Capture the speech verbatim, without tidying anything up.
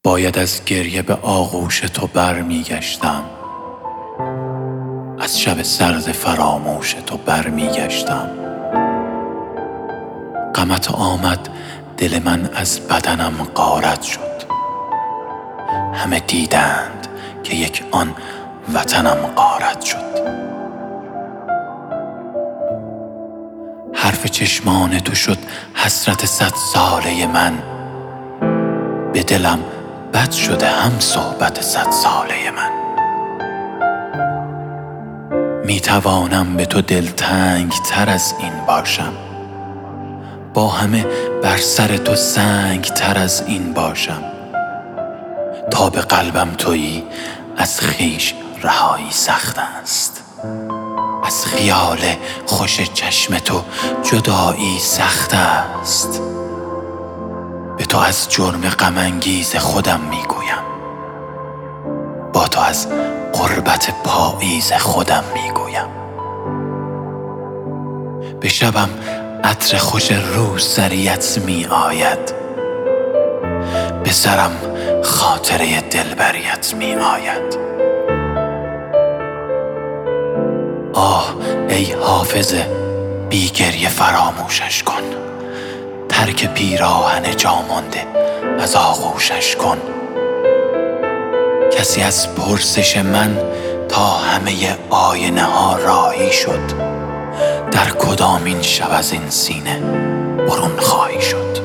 باید از گریه به آغوش تو بر می گشتم، از شب سرد فراموش تو بر می گشتم. غمت آمد، دل من از بدنم غارت شد. همه دیدند که یک آن وطنم غارت شد. حرف چشمان تو شد حسرت صد ساله من، به دلم بد شده هم صحبت صد ساله من. می توانم به تو دلتنگ تر از این باشم، با همه بر سر تو سنگ تر از این باشم. تا به قلبم تویی از خویش رهایی سخت است، از خیال خوش چشم تو جدایی سخت است. به تو از جرم غم انگیز خودم می گویم، با تو از غربت پاییز خودم می گویم. به شبم عطر خوش روسریت می آید، به سرم خاطره دلبریت می آید. آه ای حافظ بی گریه فراموشش کن، ترک پیراهن جا مانده از آغوشش کن. کسی از پرسش من تا همه آینه ها راهی شد، در کدامین شب از این سینه برون خواهی شد.